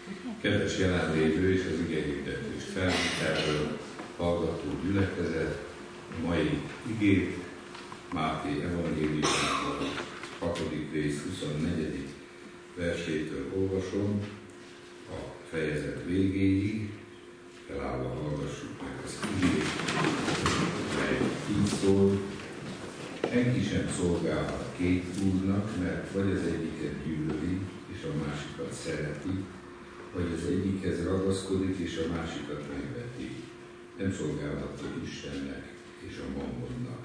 Kedves jelenlévő és az igehirdetés felvételről hallgató gyülekezet, a mai igét Máté evangéliumából 6. rész 24. versétől olvasom a fejezet végéig, felállva hallgassuk meg az igét, mely így szól: senki sem szolgálhat két úrnak, mert vagy az egyiket gyűlöli, és a másikat szereti, vagy az egyikhez ragaszkodik, és a másikat megveti. Nem szolgálhattok Istennek és a mammonnak.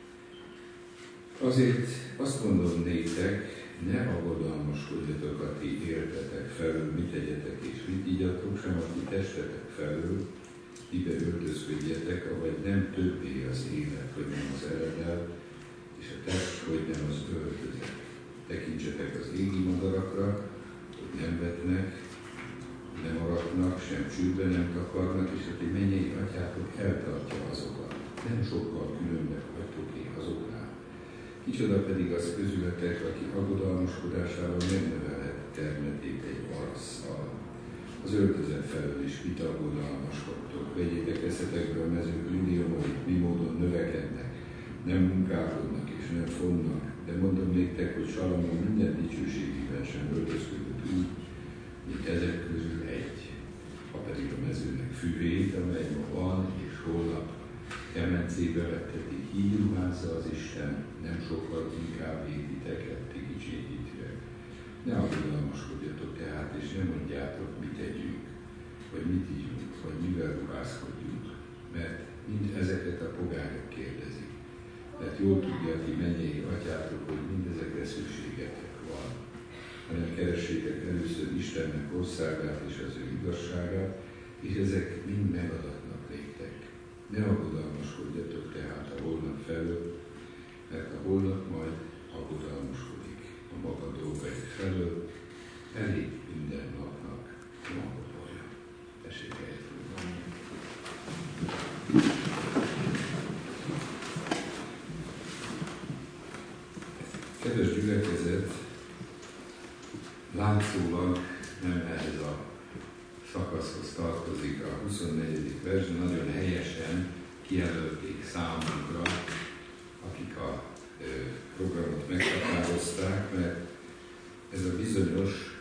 Azért azt mondom néktek, ne aggodalmaskodjatok, a ti értetek felől, mit tegyetek és mit igyatok, sem a ti testetek felől, mibe öltözködjetek, avagy nem többé az élet, hogy nem az eredel, és a test, hogy nem az öltözet. Tekintsetek az égi madarakra, hogy nem vetnek, nem aratnak, sem csőbe nem takarnak, és a ti mennyei atyátok eltartja azokat. Nem sokkal különbek vagytok én azoknál. Kicsoda pedig az közületek, aki aggodalmaskodásával megnövelheti termetét egy arasszal. Az öltözet felől is mit aggodalmaskodtok. Vegyétek eszetekbe a mezők liliomait, mi módon növekednek, nem munkálkodnak és nem fonnak, de mondom néktek, hogy Salamon minden dicsőségében sem öltözködött úgy, mint ezek közül egy. Ha pedig a mezőnek füvét, amely ma van és holnap kemencébe vettetik, így ruházza az Isten, nem sokkal inkább véditek, ti kicsényítve. Ne aggodalmaskodjatok tehát, és nem mondjátok, mit tegyünk, vagy mit ígyunk, vagy mivel ruházkodjunk, mert mind ezeket a pogányok kérdezik. Mert jól tudja ti mennyei atyátok, hogy mindezekre szükségetek van. Hanem keressétek először Istennek országát és az ő igazságát, és ezek mind megadatnak néktek. Ne aggodalmaskodjatok tehát a holnap felől, mert a holnap majd aggodalmaskodik a maga dolgai felől, elég minden napnak maga baja. Tessék eljöttünk. Kedves gyülekezet, látszólag nem ehhez a szakaszhoz tartozik a 24. vers, de nagyon helyesen kijelölték számunkra, akik a programot meghatározták, mert ez a bizonyos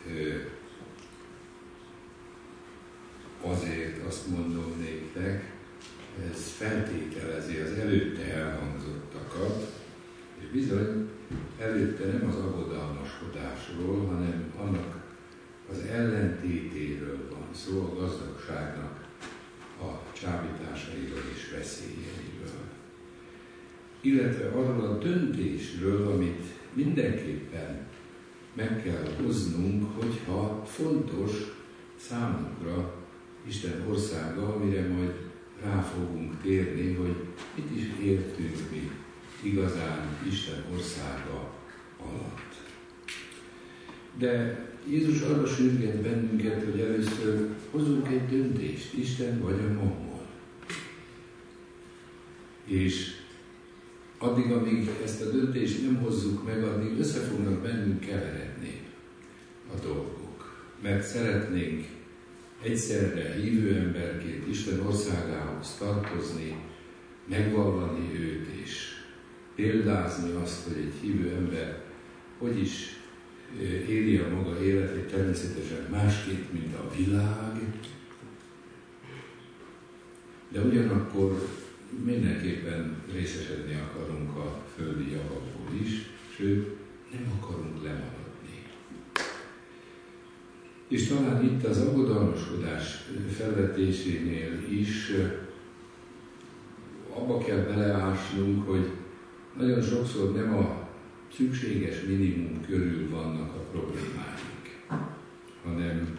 azért azt mondom néktek, ez feltételezi az előtte elhangzottakat, és bizony előtte nem az aggodalmaskodásról, hanem annak az ellentétéről van szó, a gazdagságnak a csábításairól és veszélyeiről. Illetve arról a döntésről, amit mindenképpen meg kell hoznunk, hogyha fontos számunkra Isten országa, amire majd rá fogunk térni, hogy mit is értünk mi igazán Isten országa alatt. De Jézus arra sürget bennünket, hogy először hozzunk egy döntést, Isten vagy a mammon. És addig, amíg ezt a döntést nem hozzuk meg, addig össze fognak bennünk keveredni a dolgok. Mert szeretnénk egyszerre hívő emberként Isten országához tartozni, megvallani őt és példázni azt, hogy egy hívő ember hogy is éli a maga életét, természetesen másképp, mint a világ, de ugyanakkor mindenképpen részesedni akarunk a földi javakból is, sőt, nem akarunk lemaradni. És talán itt az aggodalmaskodás felvetésénél is abba kell beleásnunk, hogy nagyon sokszor nem a szükséges minimum körül vannak a problémáink, hanem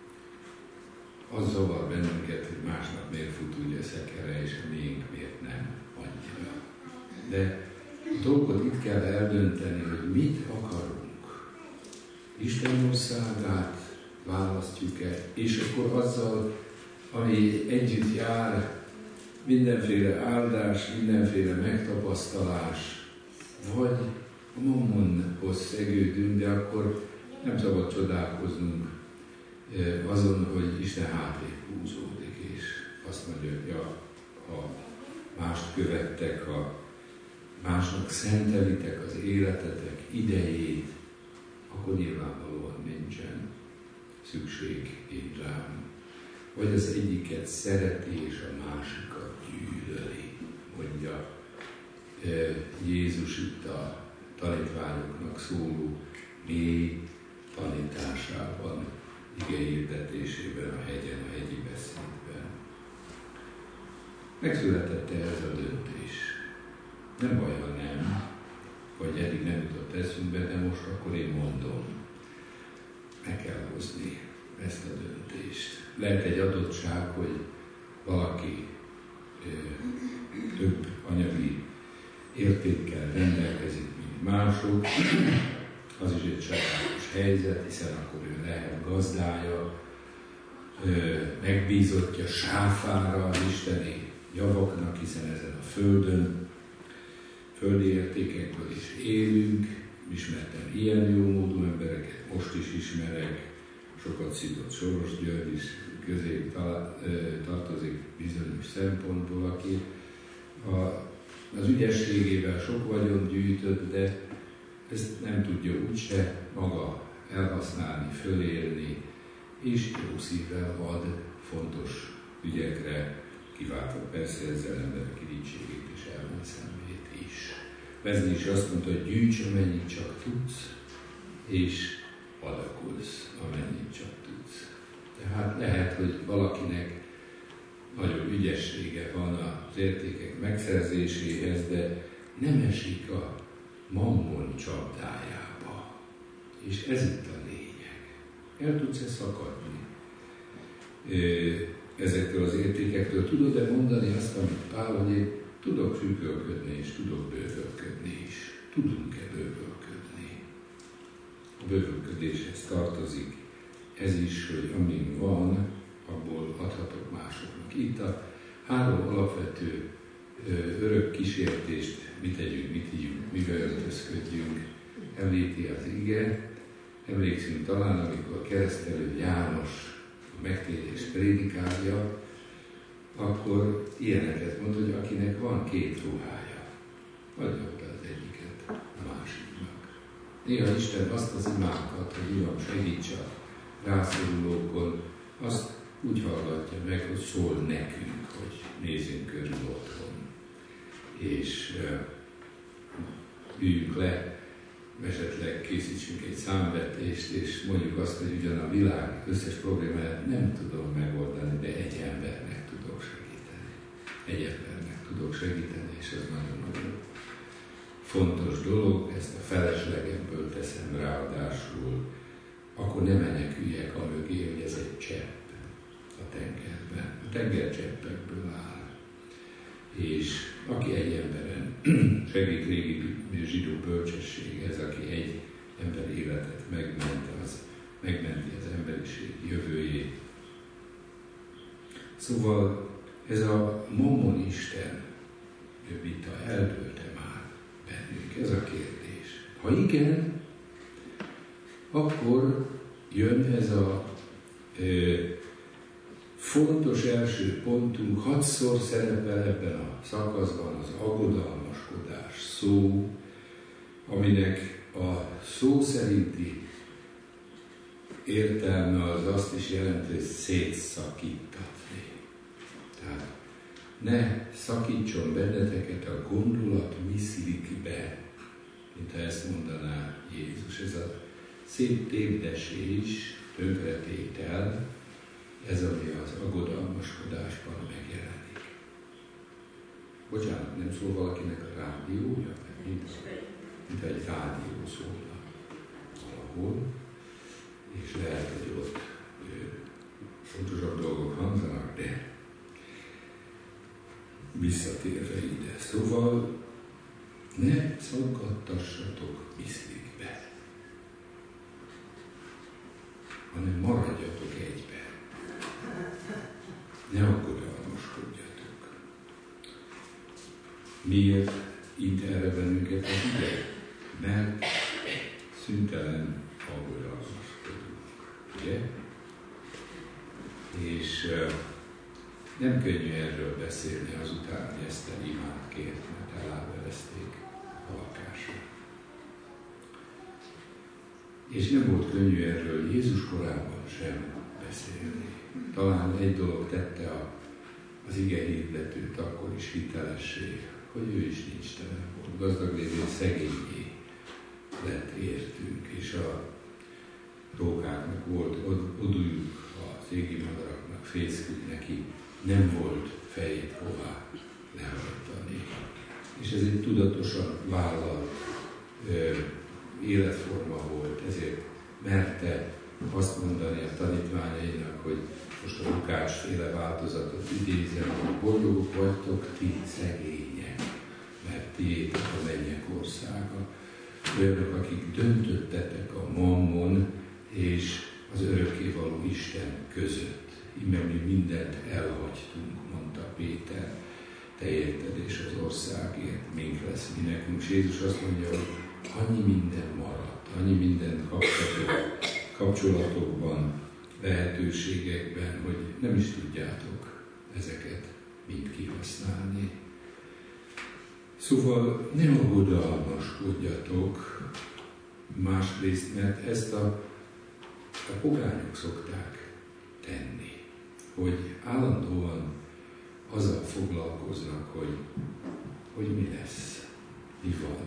az zavar bennünket, hogy másnak miért fut úgy a szekere, és a miénk miért nem annyira. De a dolgot itt kell eldönteni, hogy mit akarunk. Isten országát választjuk-e, és akkor azzal, ami együtt jár, mindenféle áldás, mindenféle megtapasztalás, vagy a mammonhoz szegődünk, de akkor nem szabad csodálkoznunk, azon, hogy Isten hátrébb húzódik, és azt mondja, hogy ha mást követtek, ha másnak szentelitek az életetek idejét, akkor nyilvánvalóan nincsen szükség én rám. Vagy az egyiket szereti, és a másikat gyűlöli, mondja Jézus itt a tanítványoknak szóló mély tanításában, igehirdetésében, a hegyen, a hegyi beszédben. Megszületett ez a döntés. Nem baj, ha nem, vagy eddig nem jutott eszünkbe, de most akkor én mondom, meg kell hozni ezt a döntést. Lehet egy adottság, hogy valaki több anyagi értékkel rendelkezik, mint mások, az is egy sajátos helyzet, hiszen akkor ő lehet gazdája, megbízottja sáfára az isteni javaknak, hiszen ezen a földön, földi értékekből is élünk. Ismertem ilyen jó módú embereket, most is ismerek, sokat szidott Soros György is közé tartozik bizonyos szempontból, aki az ügyességével sok vagyont gyűjtött, de ezt nem tudja úgyse maga elhasználni, fölélni, és jó szívvel ad fontos ügyekre, kiváltva persze ezzel emberek irítségét és ellenszenvét is. Wesley is azt mondta, hogy gyűjts, amennyit csak tudsz, és adakozz, amennyit csak tudsz. Tehát lehet, hogy valakinek nagyobb ügyessége van az értékek megszerzéséhez, de nem esik a mammon csapdájába. És ez itt a lényeg. El tudsz-e szakadni ezektől az értékektől? Tudod-e mondani azt, amit Pál, hogy én tudok függölködni, és tudok bővölködni is. Tudunk-e bővölködni? A bővölködéshez tartozik ez is, hogy amin van, abból adhatok másoknak. Itt a 3 alapvető örök kísértést, mit tegyünk, mit hívjuk, mivel öltözködjünk, említi az ige. Emlékszünk talán, amikor keresztelő János a megtérés prédikálja, akkor ilyeneket mond, hogy akinek van 2 ruhája, adja oda az egyiket a másiknak. Néha Isten azt az imákat, hogy Uram, segíts a rászorulókon, azt úgy hallgatja meg, hogy szól nekünk, hogy nézzünk körül otthon. És üljünk le, esetleg készítsünk egy számvetést, és mondjuk azt, hogy ugyan a világ összes problémáját nem tudom megoldani, de egy embernek tudok segíteni. Egy embernek tudok segíteni, és ez nagyon-nagyon fontos dolog. Ezt a feleslegemből teszem ráadásul, akkor ne meneküljek a mögé, hogy ez egy csepp a tengerben. A tenger cseppekből áll. És aki egy emberen segít, régi zsidó bölcsesség, ez, aki egy ember életet megmenti az emberiség jövőjét. Szóval ez a Mammon Isten vita eldőlte már bennünk, ez a kérdés. Ha igen, akkor jön ez a fontos első pontunk, 6-szor szerepel ebben a szakaszban az aggodalmaskodás szó, aminek a szó szerinti értelme az azt is jelenti, hogy szétszakítatni. Tehát ne szakítson benneteket a gondolat miszlikbe, mintha ezt mondaná Jézus. Ez a széttépdesés, tönkretétel, ez, ami az aggodalmaskodásban megjelenik. Bocsánat, nem szól valakinek a rádiója? Mint egy rádió szólna valahol, és lehet, hogy ott fontosabb dolgok hangzanak, de visszatérve ide. Szóval ne szaggattassatok miszlikbe, hanem maradjatok egyben. Ne aggodalmaskodjatok. Miért int erre bennünket az ige? Mert szüntelen aggodalmaskodunk. Ugye? És nem könnyű erről beszélni azután, hogy Eszter imád kért, mert eláverezték a lakásra. És nem volt könnyű erről Jézus korában sem beszélni. Talán egy dolog tette az ige hirdetőt akkor is hitelessé, hogy ő is nincs telen volt. Gazdag lévén szegényé lett értünk, és a rókáknak volt odújuk, az égi madaraknak fészkük neki, nem volt fejét hová lehajtani. És ez egy tudatosan vállalt életforma volt, ezért merte azt mondani a tanítványainak, hogy most a Lukács-féle változatot idézem, hogy boldogok vagytok ti szegények, mert tiétek a mennyek országa. Olyanok, akik döntöttetek a mammon és az örökkévaló Isten között. Íme mi mindent elhagytunk, mondta Péter, te érted, és az országért mink lesz mi nekünk. És Jézus azt mondja, hogy annyi minden maradt, annyi minden kapcsolatokban, lehetőségekben, hogy nem is tudjátok ezeket mind kihasználni. Szóval ne aggodalmaskodjatok, másrészt, mert ezt a pogányok szokták tenni, hogy állandóan azzal foglalkoznak, hogy mi lesz, mi van.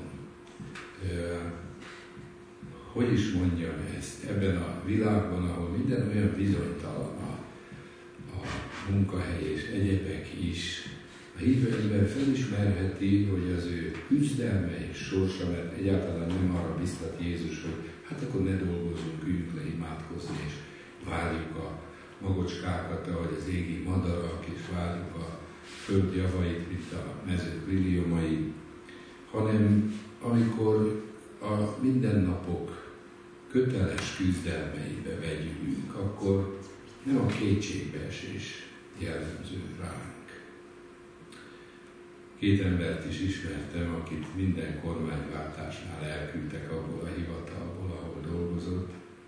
Hogy is mondjam ezt, ebben a világban, ahol minden olyan bizonytalan, a munkahely és egyebek is, a hívő ember felismerheti, hogy az ő küzdelme és sorsa, mert egyáltalán nem arra biztat Jézus, hogy hát akkor ne dolgozzunk, üljünk le imádkozni, és várjuk a magocskákat, ahogy az égi madarak, és várjuk a föld javait, mint a mezők liliomai, hanem amikor a mindennapok köteles küzdelmeibe vegyülünk, akkor nem a kétségbeesés jellemző ránk. 2 embert is ismertem, akit minden kormányváltásnál elküldtek abból a hivatalból, ahol dolgozott.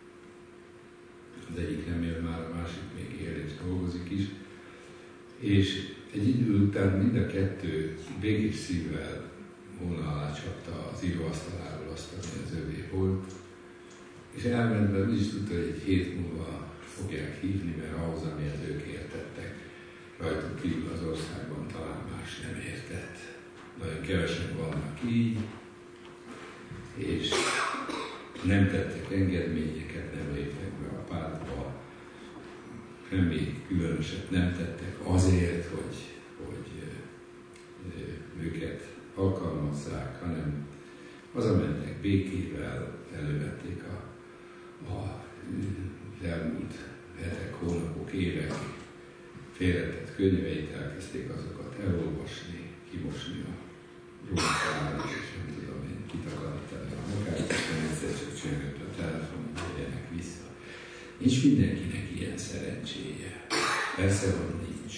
Az egyik nem él már, a másik még él és dolgozik is. És egy idő után mind a kettő békés szívvel volna alá csapta az íróasztaláról azt, ami az övé volt. És elment, mert úgy is tudta, hogy egy hét múlva fogják hívni, mert ahhoz, amihez ők értettek, rajtuk kívül az országban talán más nem értett. Nagyon kevesen vannak így, és nem tettek engedményeket, nem léptek be a pártba, semmi különöset nem tettek azért, hogy őket alkalmazzák, hanem hazamentek békével, elővették az elmúlt hetek, hónapok, évek félretett könyveit, elkezdték azokat elolvasni, kimosni a rókára, és nem tudom én, kitakarítani a munkát, és egyszer csak csöngött a telefon, hogy jöjjenek vissza. Nincs mindenkinek ilyen szerencséje. Persze, hogy nincs.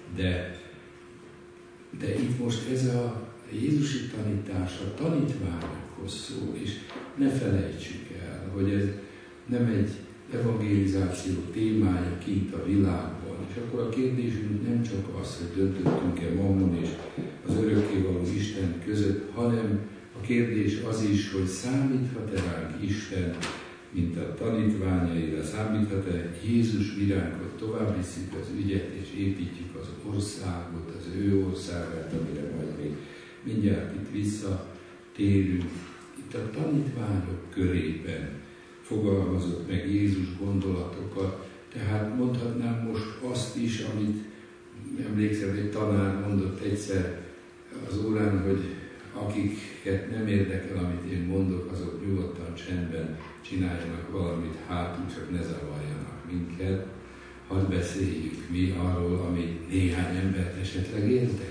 De itt most ez a jézusi tanítás a tanítványokhoz szól, és ne felejtsük el, hogy ez nem egy evangelizáció témája kint a világban. És akkor a kérdésünk nem csak az, hogy döntöttünk-e mammon és az örökkévaló Isten között, hanem a kérdés az is, hogy számíthat-e ránk Isten, mint a tanítványaira, számíthat-e Jézus miránk, hogy tovább visszük az ügyet, és építjük az országot, az ő országát, amire majd még mindjárt itt visszatérünk. Itt a tanítványok körében fogalmazott meg Jézus gondolatokat, tehát mondhatnám most azt is, amit emlékszem, egy tanár mondott egyszer az órán, hogy akiket nem érdekel, amit én mondok, azok nyugodtan csendben csináljanak valamit hátul, csak ne zavarjanak minket. Hadd beszéljük mi arról, ami néhány embert esetleg érdekel.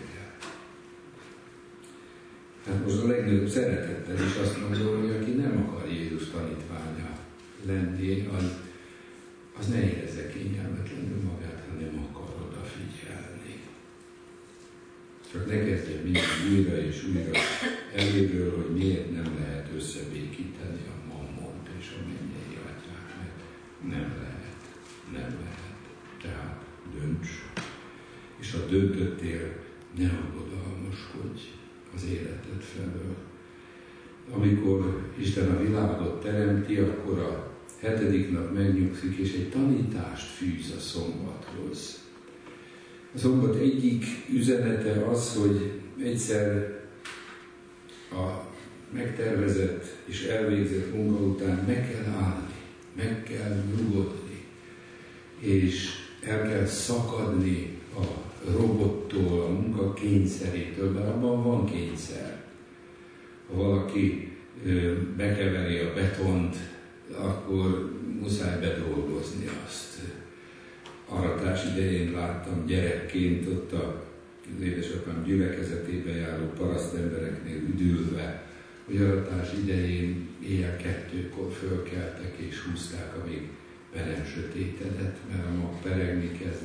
Hát most a legnagyobb szeretettel is azt mondom, hogy aki nem akar Jézus tanítványa lenni, az ne érezze kényelmetlenül magát, ha nem akar odafigyelni. Csak ne kezdjen mindig újra és újra elébről, hogy miért nem lehet összebékíteni a mammont és a mennyei atyát, mert nem lehet. Tehát dönt. dönts, és ha döntöttél, ne aggodalmaskodj az életed felől. Amikor Isten a világot teremti, akkor a 7. nap megnyugszik, és egy tanítást fűz a szombathoz. A szombat egyik üzenete az, hogy egyszer a megtervezett és elvégzett munka után meg kell állni, meg kell nyugodni, és el kell szakadni a robottól, a munka kényszerétől, mert abban van kényszer. Ha valaki bekeveri a betont, akkor muszáj bedolgozni azt. Aratás idején láttam gyerekként ott az édesapám gyülekezetébe járó parasztembereknél üdülve, hogy aratás idején éjjel 2-kor fölkeltek és húzták, amíg be nem sötétedett, mert a mag peregni kezd,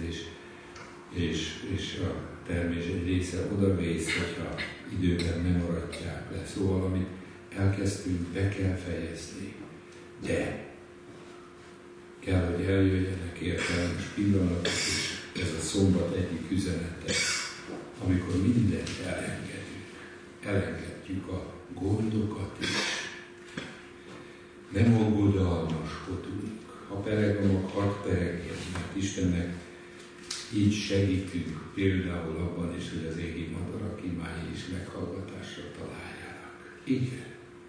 és a termés egy része odavész, hogyha időben nem aratják le. Szóval, amit elkezdtünk, be kell fejezni. De kell, hogy eljöjjenek értelmes pillanatok, és ez a szombat egyik üzenete, amikor mindent elengedjük a gondokat is. Nem aggodalmaskodunk. Ha pereg a mag, hadd peregjen, mert Istennek így segítünk például abban is, hogy az égi madarak imái is meghallgatásra találjanak. Igen.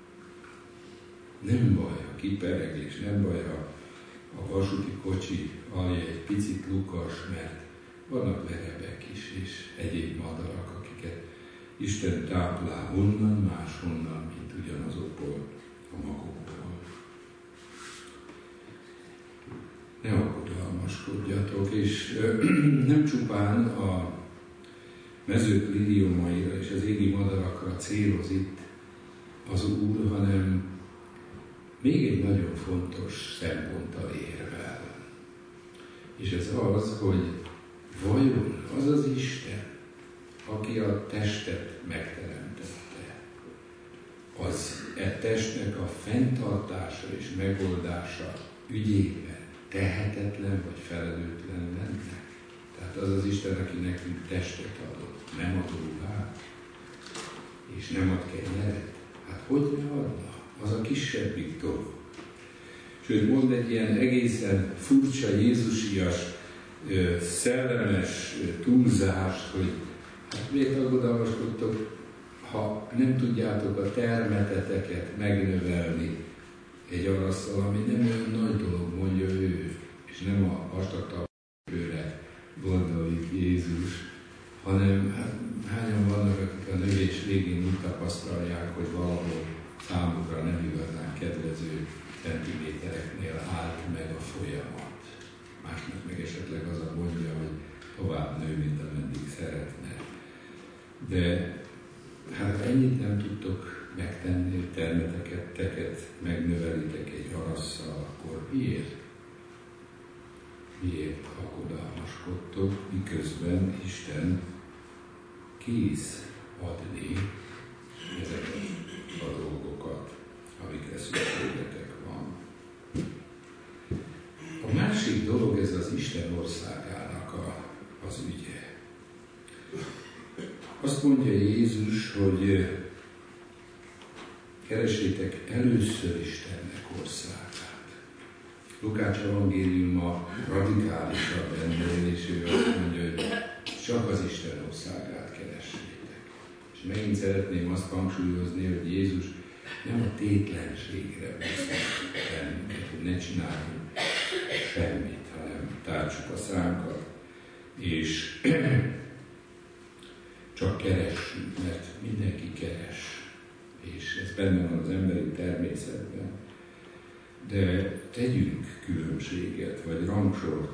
Nem baj, ha kipereg, és nem baj, ha a vasúti kocsi alja egy picit lukas, mert vannak verebek is, és egyéb madarak, akiket Isten táplál honnan, máshonnan, mint ugyanazokból a magokból. Ne aggodalmaskodjatok, és nem csupán a mezők liliumaira és az égi madarakra céloz itt az Úr, hanem még egy nagyon fontos szemponttal érvel. És ez az, hogy vajon az az Isten, aki a testet megteremtette, az testnek a fenntartása és megoldása ügyében tehetetlen vagy felelőtlen lenne? Tehát az az Isten, aki nekünk testet adott, nem ad ruhát, és nem ad kenyeret, hát hogy ne adna? Az a kisebbik dolog. Sőt, mond egy ilyen egészen furcsa, jézusias, szellemes túlzást, hogy hát miért aggodalmaskodtok, ha nem tudjátok a termeteteket megnövelni egy arasszal, ami nem olyan nagy dolog, mondja ő, és nem a vastagtalpőre gondolik Jézus, hanem hát, hányan vannak, akik a növés végén úgy tapasztalják, hogy valahol számukra nem igazán kedvező centimétereknél állt meg a folyamat. Másnak meg esetleg az a gondja, hogy tovább nő, mint ameddig szeretne. De hát ennyit nem tudtok megtenni, hogy termeteket megnövelitek egy arasszal, akkor miért? Miért aggodalmaskodtok, miközben Isten kész adni ezeket a dolgokat, amikre szükségetek van. A másik dolog, ez az Isten országának az ügye. Azt mondja Jézus, hogy keressétek először Istennek országát. Lukács evangéliuma radikálisabb ennél, és ő azt mondja, hogy csak az Isten országát keressétek. És megint szeretném azt hangsúlyozni, hogy Jézus nem a tétlenségre beszél bennünket, hogy ne csináljunk semmit, hanem tártsuk a szánkat, és csak keressünk, mert mindenki keres, és ez benne van az emberi természetben. De tegyünk különbséget, vagy rangsort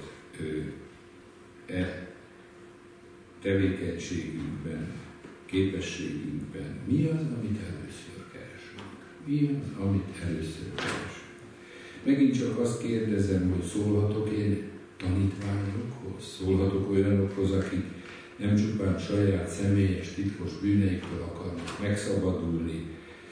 tevékenységünkben, képességünkben. Mi az, amit először keresünk? Mi az, amit először keresünk? Megint csak azt kérdezem, hogy szólhatok én tanítványokhoz? Szólhatok olyanokhoz, akik nem csupán saját személyes titkos bűneiktől akarnak megszabadulni,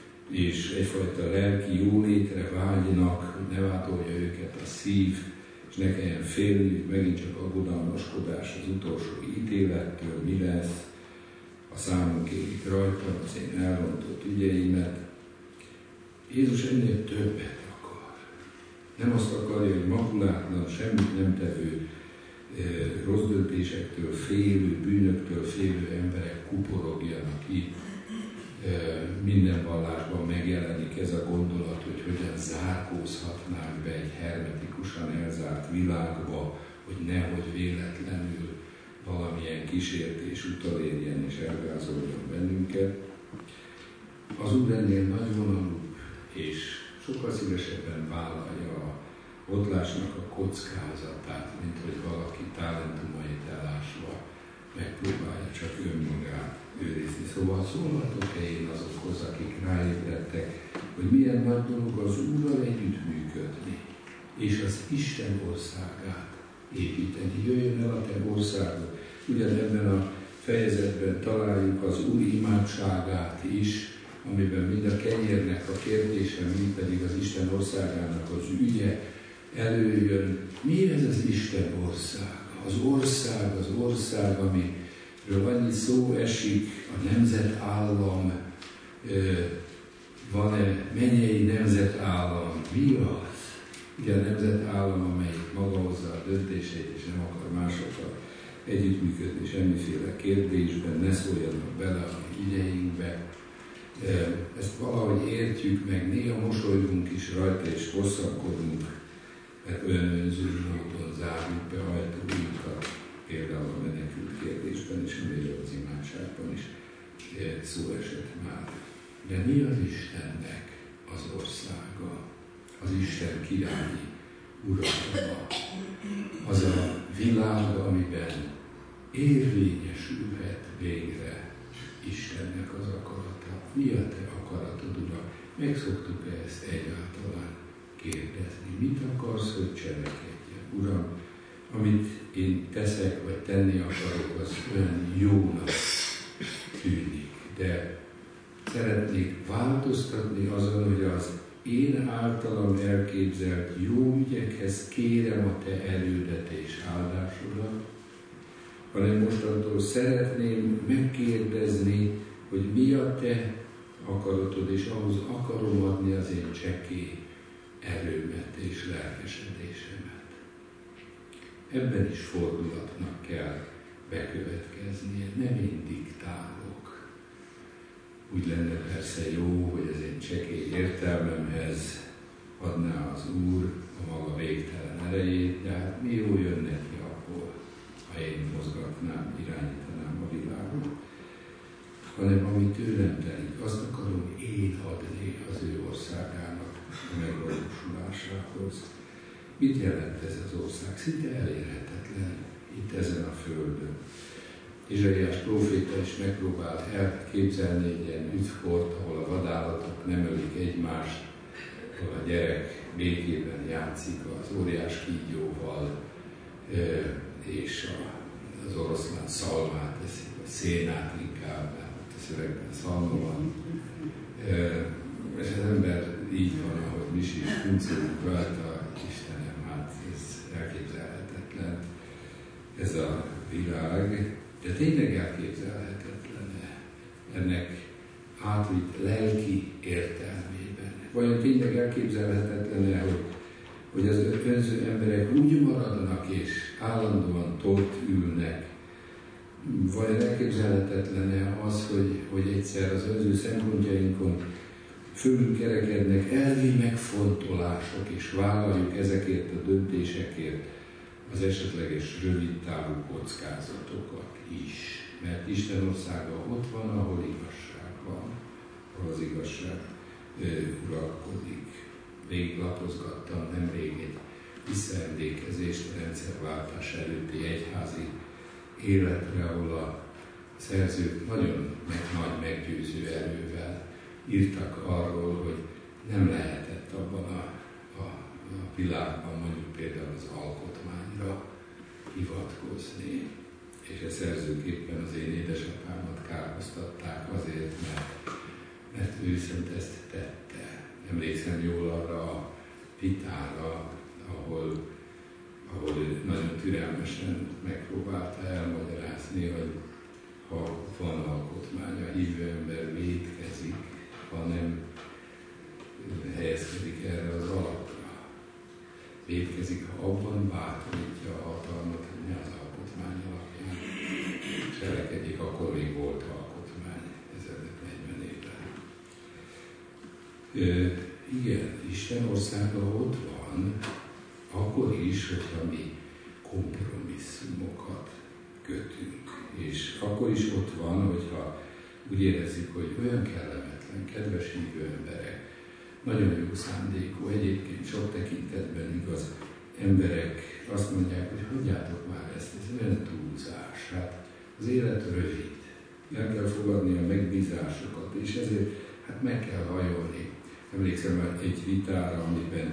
és egyfajta lelki jólétre vágynak, hogy ne vádolja őket a szív, és ne kelljen félni, megint csak aggodalmaskodás az utolsó ítélettől, mi lesz, a számunk érik rajtam, az én elrontott ügyeimet. Jézus ennél többet akar. Nem azt akarja, hogy makulátlan, semmit nem tevő, rossz döntésektől félő, bűnöktől félő emberek kuporogjanak itt. Minden vallásban megjelenik ez a gondolat, hogy hogyan zárkózhatnánk be egy hermetikusan elzárt világba, hogy nehogy véletlenül valamilyen kísértés utolérjen és elgázoljon bennünket. Az Úr ennél nagyvonalúbb és sokkal szívesebben vállalja a botlásnak a kockázatát, mint hogy valaki talentumait elásva megpróbálja csak önmagát őrizni. Szóval szólhatok-e én azokhoz, akik ráébredtek, hogy milyen nagy dolog az Úrral együttműködni, és az Isten országát építeni. Jöjjön el a te országod. Ugyanebben a fejezetben találjuk az Úr imádságát is, amiben mind a kenyérnek a kérdése, mind pedig az Isten országának az ügye előjön. Mi ez az Isten ország? Az ország, amiről annyi szó esik, a nemzetállam, van-e mennyei nemzetállam? Mi az? Ugye a nemzetállam, amelyik maga hozza a döntését, és nem akar másokkal együttműködni semmiféle kérdésben, ne szóljanak bele a mi ügyeinkbe. Ezt valahogy értjük meg, néha mosolygunk is rajta, és hosszakodunk, mert olyan önző módon zárjuk be ajtóinkat, például a menekült kérdésben is, amiről az imádságban is szó esett már. De mi az Istennek az országa? Az Isten királyi uralma. Az a világ, amiben érvényesülhet végre Istennek az akarata. Mi a te akaratod, Uram? Megszoktuk ezt egyáltalán kérdezni. Mit akarsz, hogy cselekedjek? Uram, amit én teszek, vagy tenni akarok, az olyan jónak tűnik. De szeretnék változtatni azon, hogy az én általam elképzelt jó ügyekhez kérem a te erődet és áldásodat, hanem mostantól szeretném megkérdezni, hogy mi a te akaratod, és ahhoz akarom adni az én csekély erőmet és lelkesedésemet. Ebben is fordulatnak kell bekövetkeznie, nem én diktálok. Úgy lenne persze jó, hogy az én csekély értelmemhez adná az Úr a maga végtelen erejét, de hát mi jó jön neki akkor, ha én mozgatnám, irányítanám a világot, hanem ami tőlem telik, azt akarom én adni az ő országának a megvalósulásához. Mit jelent ez az ország? Szinte elérhetetlen itt ezen a földön. Izsaiás próféta is megpróbált elképzelni egy ilyen üdvkort, ahol a vadállatok nem ölik egymást, ahol a gyerek békében játszik az óriás kígyóval, és az oroszlán szalmát teszik, vagy szénát inkább, mert a szövegben szalma van. És az ember így van, ahogy mi is kuncogunk rajta, Istenem, hát ez elképzelhetetlen, ez a világ, de tényleg elképzelhetetlen ennek átvitt lelki értelmében. Vajon tényleg elképzelhetetlen, hogy az önző emberek úgy maradnak és állandóan ott ülnek? Vajon elképzelhetetlen az, hogy egyszer az önző szempontjainkon fölünk kerekednek elvi megfontolások, és vállaljuk ezekért a döntésekért az esetleges rövidtávú kockázatokat is. Mert Isten országa ott van, ahol igazság van, ahol az igazság uralkodik. Végiglapozgattam nemrég egy visszaemlékezést a rendszerváltás előtti egyházi életre, ahol a szerzők nagyon nagy meggyőző erővel írtak arról, hogy nem lehetett abban a világban mondjuk például az alkotmányra hivatkozni. És a szerzők éppen az én édesapámat kárhoztatták azért, mert ő viszont ezt tette. Emlékszem jól arra a vitára, ahol nagyon türelmesen megpróbálta elmagyarázni, hogy ha van alkotmány, a hívő ember vétkezik, ha nem helyezkedik erre az alapra. Vétkezik, ha abban bátorítja a hatalmat, hogy ne az alkotmány alapján cselekedik, akkor még volt alkotmány 1040 évvel. Igen, Isten országa ott van, akkor is, hogyha mi kompromisszumokat kötünk. És akkor is ott van, hogyha úgy érezzük, hogy olyan kellemetlen, kedves hívő emberek, nagyon jó szándékú, egyébként sok tekintetben igaz emberek azt mondják, hogy hagyjátok már ezt, ez olyan túlzás. Hát az élet rövid, el kell fogadni a megbízásokat, és ezért hát meg kell hajolni. Emlékszem egy vitára, amiben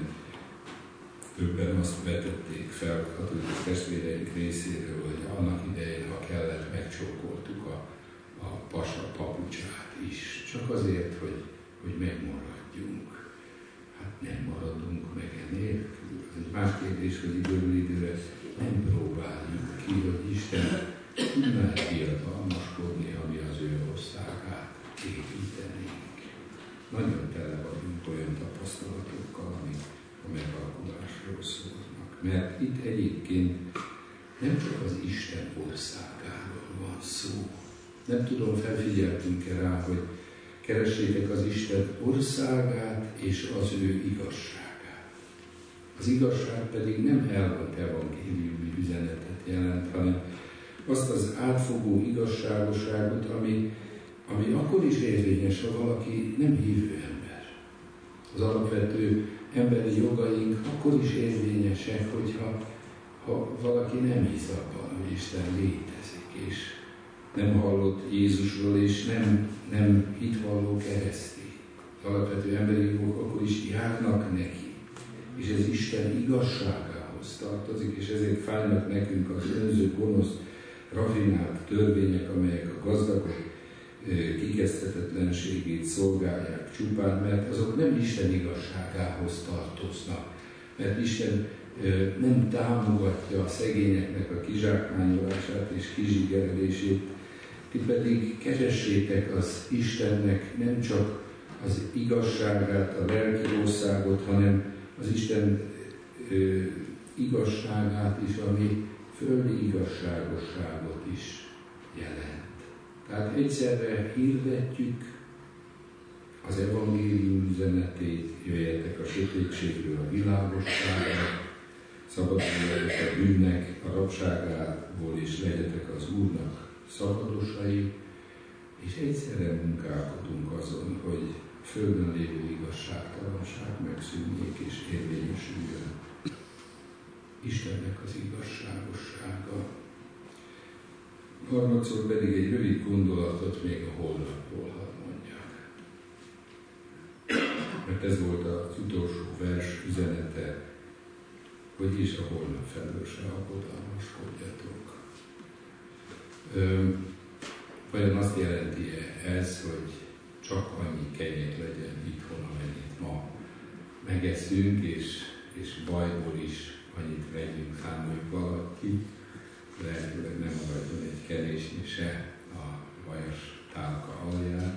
többen azt vetették fel katolikus testvéreink részéről, hogy annak idején, ha kellett, megcsókoltuk a pasa papucsát is, csak azért, hogy megmaradjunk. Hát nem maradunk meg enélkül. Ez egy más kérdés, hogy időről időre nem próbáljuk ki, hogy Isten tudná diadalmaskodni, ami az ő országát építenénk. Nagyon tele vagyunk olyan tapasztalatokkal, amik a megalkulásról szólnak. Mert itt egyébként nem csak az Isten országáról van szó. Nem tudom, felfigyeltünk-e rá, hogy keressétek az Isten országát és az ő igazságát. Az igazság pedig nem elvont evangéliumi üzenetet jelent, hanem azt az átfogó igazságosságot, ami akkor is érvényes, ha valaki nem hívő ember. Az alapvető emberi jogaink akkor is érvényesek, hogyha valaki nem hisz abban, hogy Isten létezik, és nem hallott Jézusról, és nem hitvalló keresztény. Az alapvető emberi jogok akkor is járnak neki, és ez Isten igazságához tartozik, és ezért fájnak nekünk az önző, gonosz, rafinált törvények, amelyek a gazdagok kikezdhetetlenségét szolgálják csupán, mert azok nem Isten igazságához tartoznak, mert Isten nem támogatja a szegényeknek a kizsákmányolását és kizsigerelését, ti pedig keressétek az Istennek nem csak az igazságát, a lelki országot, hanem az Isten igazságát is, ami földi igazságosságot is jelent. Tehát egyszerre hirdetjük az evangélium üzenetét, jöjjetek a sötétségről a világosságra, szabaduljatok a bűnnek, a rabságából, és legyetek az Úrnak szabadosai, és egyszerre munkálkodunk azon, hogy a földön lévő igazságtalanság megszűnjék és érvényesüljön Istennek az igazságossága. Harmadszor pedig egy rövid gondolatot még a holnapról hadd mondjak. Mert ez volt az utolsó vers üzenete, hogy is a holnap felől se aggodalmaskodjatok. Vajon azt jelenti-e ez, hogy csak annyi kenyér legyen itthon, amennyit ma megeszünk, és bajból is annyit vegyünk, számoljuk valaki, lehetőleg nem maradjon egy kenésnyi se a vajas tálka alján,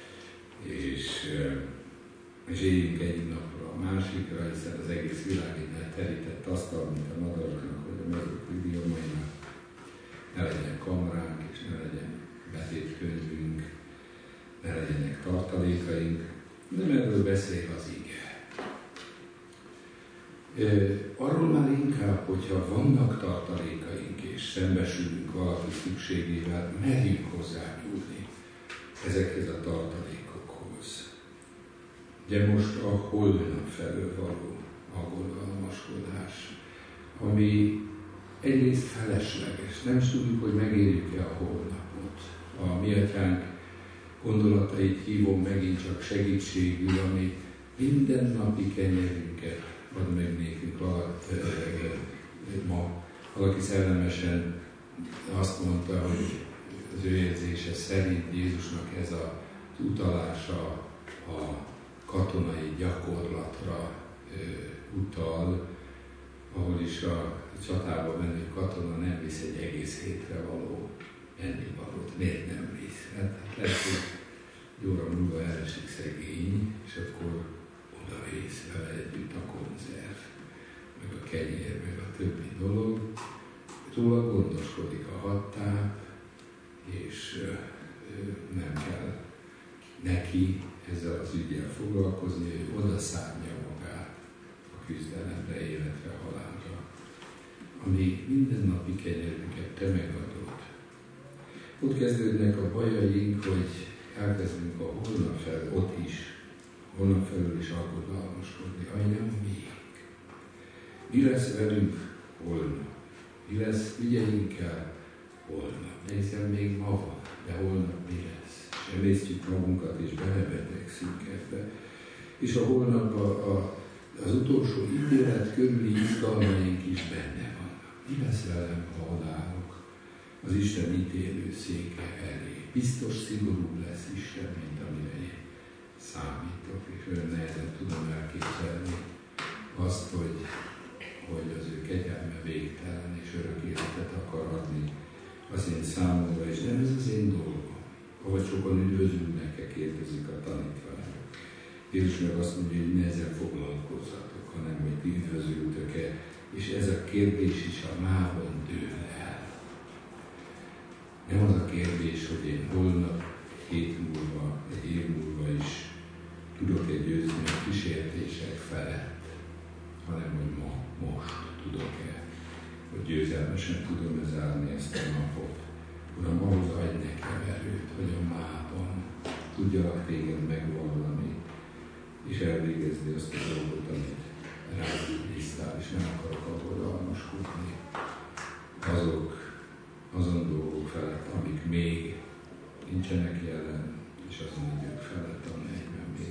és éljünk egyik napra a másikra, hiszen az egész világ egy nagy terített asztal, mint a madaraknak, vagy a mezők idiomainak. Ne legyen kamaránk, és ne legyen betétkönyvünk, ne legyenek tartalékaink, nem erről beszél az ige. Arról már inkább, hogyha vannak tartalékaink, és szembesülünk valaki szükségével, merjünk hozzányúlni ezekhez a tartalékokhoz. Ugye most a holnap felől való aggodalmaskodás, ami egyrészt felesleges, nem tudjuk, hogy megérjük-e a holnapot. A mi atyánk gondolatait hívom megint csak segítségül, ami mindennapi kenyerünket ad meg nékünk ma. Valaki szellemesen azt mondta, hogy az ő érzése szerint Jézusnak ez az utalása a katonai gyakorlatra utal, ahol is a a csatába menő katona nem visz egy egész hétre való ennivalót. Miért nem visz? Hát lehet, hogy egy óra múlva elesik szegény, és akkor oda visz vele együtt a konzerv, meg a kenyér, meg a többi dolog. Róla gondoskodik a hadtáp, és nem kell neki ezzel az ügyel foglalkozni, hogy oda szárja magát a küzdelemre, életre, halálra, ami mindennapi kenyerünket te megadod. Ott kezdődnek a bajaink, hogy elkezdünk a holnap felől is aggodalmaskodni. Nem még. Mi lesz velünk holnap? Mi lesz ügyeinkkel holnap? Hiszen még ma van, de holnap mi lesz? És emésztjük magunkat, és belebetegszünk ebbe. És a holnap az utolsó ítélet körüli izgalmaink is benne vannak. Mi lesz velem, ha odállok az Isten ítélőszéke elé? Biztos szigorúbb lesz Isten, mint amire én számítok, és olyan nehezen tudom elképzelni azt, hogy az ő kegyelme végtelen és örök életet akar adni az én számomra, és nem ez az én dolgom. Ahogy sokan üdvözülnek-e, kérdezik a tanítványok. Jézus meg azt mondja, hogy ne ezzel foglalkozzatok, hanem hogy ti üdvözültök-e, és ez a kérdés is a mában dől el. Nem az a kérdés, hogy én holnap, egy hét múlva, egy év múlva is tudok-e győzni a kísértések felett, hanem hogy most tudok-e, hogy győzelmesen tudom zárni ezt a napot. Uram, ahhoz adj nekem erőt, hogy a mában tudjalak téged megvallani, és elvégezni azt a dolgot, amit rád bíztál, és nem akarok aggodalmaskodni azon dolgok felett, amik még nincsenek jelen, és azon idők felett, amelyekben még